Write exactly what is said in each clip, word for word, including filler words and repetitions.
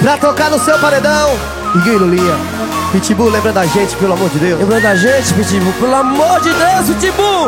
Pra tocar no seu paredão. Iguinho e Lulinha. Pitbull, lembra da gente, pelo amor de Deus. Lembra da gente, Pitbull, pelo amor de Deus, Pitbull.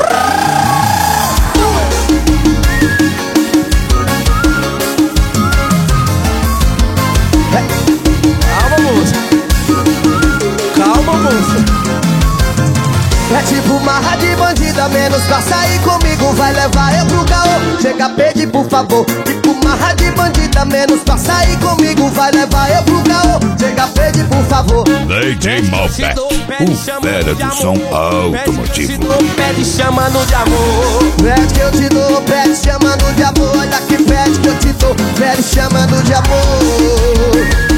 Calma, moça. Calma, moça. É tipo marra de bandida, menos pra sair comigo vai levar eu pro caô. Chega, pede por favor. Tipo marra de bandida, menos pra sair comigo vai levar eu pro caô. Chega, pede por favor. D J Malbec, o fera do som automotivo. Pede chamando de amor. Pede que eu te dou, pede chamando de amor. Olha que pede que eu te dou, pede chamando de amor.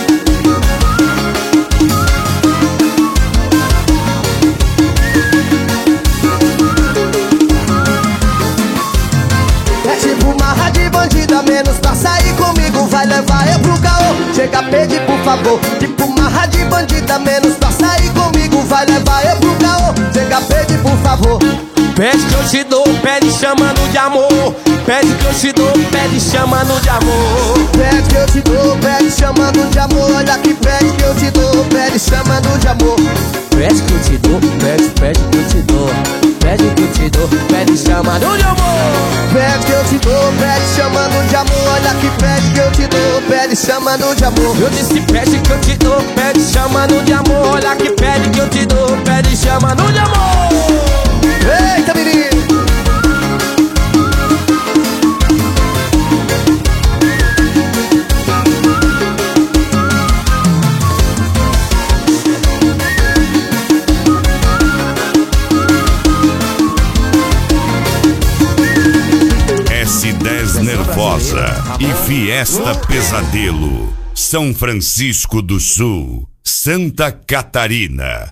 Menos pra sair comigo vai levar eu pro caô. Chega, pede por favor. Tipo marra de bandida, menos pra sair comigo vai levar eu pro caô. Chega, pede por favor. Pede que eu te dou, pede chamando de amor. Pede que eu te dou, pede chamando de amor. Pede que eu te dou, pede chamando de amor. Olha que pede que eu te dou, pede chamando de amor. Pede que eu te dou, pede, pede que eu te dou. Pede que eu te dou, pede chamando de amor. Pede que eu te dou, pede chamando de amor. Olha que pede que eu te dou, pede chamando de amor. Eu disse pede que eu te dou, pede chamando de amor. Olha que pede que eu te dou, pede chamando de amor. Eita, menino! S dez Nervosa e Fiesta Pesadelo, São Francisco do Sul, Santa Catarina.